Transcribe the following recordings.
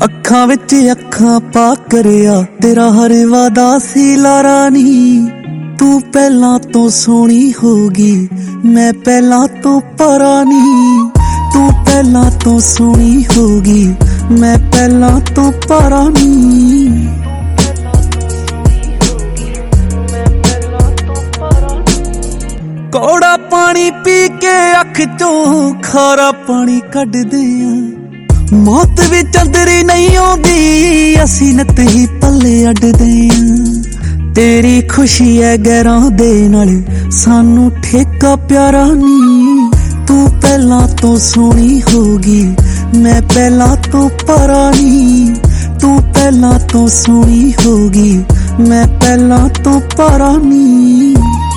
ਅੱਖਾਂ ਵਿੱਚ ਅੱਖਾਂ ਪਾ ਕਰਿਆ ਤੇਰਾ ਹਰ ਵਾਦਾ ਸੀ ਲਾਰਾ ਨੀ। ਤੂੰ ਪਹਿਲਾਂ ਤੋਂ ਸੋਹਣੀ ਹੋਗੀ, ਮੈਂ ਪਹਿਲਾਂ ਤੋਂ ਪਰਾ ਨੀ। ਤੂੰ ਪਹਿਲਾਂ ਤੋਂ ਸੋਹਣੀ ਹੋਗੀ, ਮੈਂ ਪਹਿਲਾਂ ਤੋਂ ਪਰਾ ਨੀ। ਕੌੜਾ ਪਾਣੀ ਪੀ ਕੇ ਅੱਖ ਚੋਂ ਖਾਰਾ ਪਾਣੀ ਕੱਢਦੇ ਆਂ। ਮੌਤ ਵੀ ਚੰਦਰੀ ਨਹੀਂ ਆਉਂਦੀ, ਅਸੀਂ ਨਿੱਤ ਹੀ ਪੱਲੇ ਅੱਡਦੇ ਆਂ। ਤੇਰੀ ਖੁਸ਼ੀ ਐ ਗੈਰਾਂ ਦੇ ਨਾਲ, ਸਾਨੂੰ ਠੇਕਾ ਪਿਆਰਾ ਨੀ। ਤੂੰ ਪਹਿਲਾਂ ਤੋਂ ਸੋਹਣੀ ਹੋਗੀ, ਮੈਂ ਪਹਿਲਾਂ ਤੋਂ ਪਰਾ ਨੀ। ਤੂੰ ਪਹਿਲਾਂ ਤੋਂ ਸੋਹਣੀ ਹੋਗੀ, ਮੈਂ ਪਹਿਲਾਂ ਤੋਂ ਪਰਾ ਨੀ।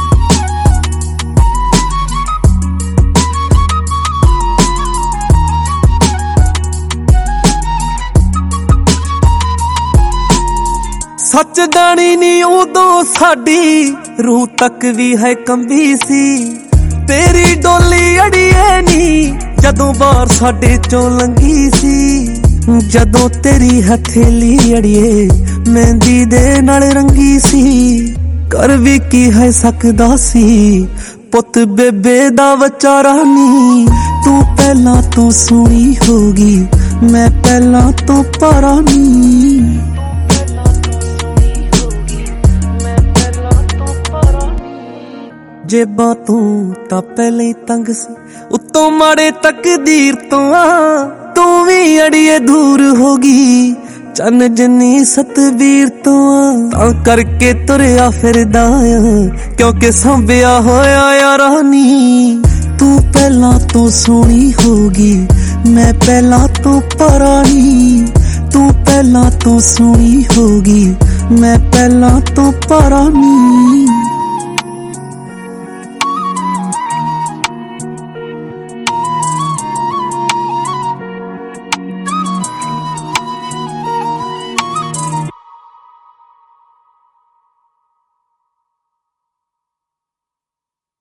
ਸੱਚ ਜਾਣੀ ਨੀ ਉਦੋਂ ਸਾਡੀ ਰੂਹ ਤੱਕ ਵੀ ਹੈ ਕੰਬੀ ਸੀ। ਤੇਰੀ ਡੋਲੀ ਅੜੀਏ ਨੀ ਜਦੋਂ ਬਾਹਰ ਸਾਡੇ ਚੋਂ ਲੰਘੀ ਸੀ। ਜਦੋਂ ਤੇਰੀ ਹਥੇਲੀ ਅੜੀਏ ਮਹਿੰਦੀ ਦੇ ਨਾਲ ਰੰਗੀ ਸੀ। ਕਰ ਵੀ ਕੀ ਹੈ ਸਕਦਾ ਸੀ ਪੁੱਤ ਬੇਬੇ ਦਾ ਵਿਚਾਰਾ ਨੀ। ਤੂੰ ਪਹਿਲਾਂ ਤੋਂ ਸੋਹਣੀ ਹੋਗੀ, ਮੈਂ ਪਹਿਲਾਂ ਤੋਂ ਪਰਾ ਨੀ। ਜੇਬਾਂ ਤੂੰ ਤਾਂ ਪਹਿਲਾਂ ਹੀ ਤੰਗ ਸੀ, ਉੱਤੋਂ ਮਾੜੇ ਤਕਦੀਰ ਤੋਂ ਆ। ਤੂੰ ਵੀ ਅੜੀਏ ਦੂਰ ਹੋ ਗਈ ਚੰਨ ਜਿੰਨੀ ਸਤਵੀਰ ਤੋਂ ਆ। ਤਾਂ ਕਰਕੇ ਤੁਰਿਆ ਫਿਰਦਾ ਆ, ਕਿਉਂਕਿ ਸੰਭਿਆ ਹੋਇਆ ਯਾਰਾ ਨੀ। ਤੂੰ ਪਹਿਲਾਂ ਤੋਂ ਸੋਹਣੀ ਹੋਗੀ, ਮੈਂ ਪਹਿਲਾਂ ਤੋਂ ਪਰਾ ਨੀ। ਤੂੰ ਪਹਿਲਾਂ ਤੋਂ ਸੋਹਣੀ ਹੋਗੀ, ਮੈਂ ਪਹਿਲਾਂ ਤੋਂ ਪਰਾ ਨੀ।